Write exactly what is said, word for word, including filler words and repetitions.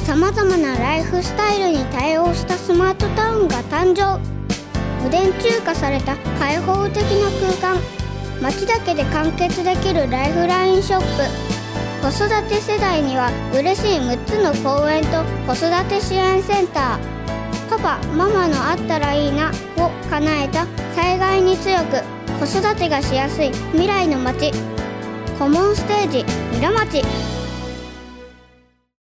さまざまなライフスタイルに対応したスマートタウンが誕生。無電柱化された開放的な空間、街だけで完結できるライフラインショップ、子育て世代には嬉しいむっつの公園と子育て支援センター、パパママのあったらいいなを叶えた災害に強く子育てがしやすい未来の街、コモンステージミラ町。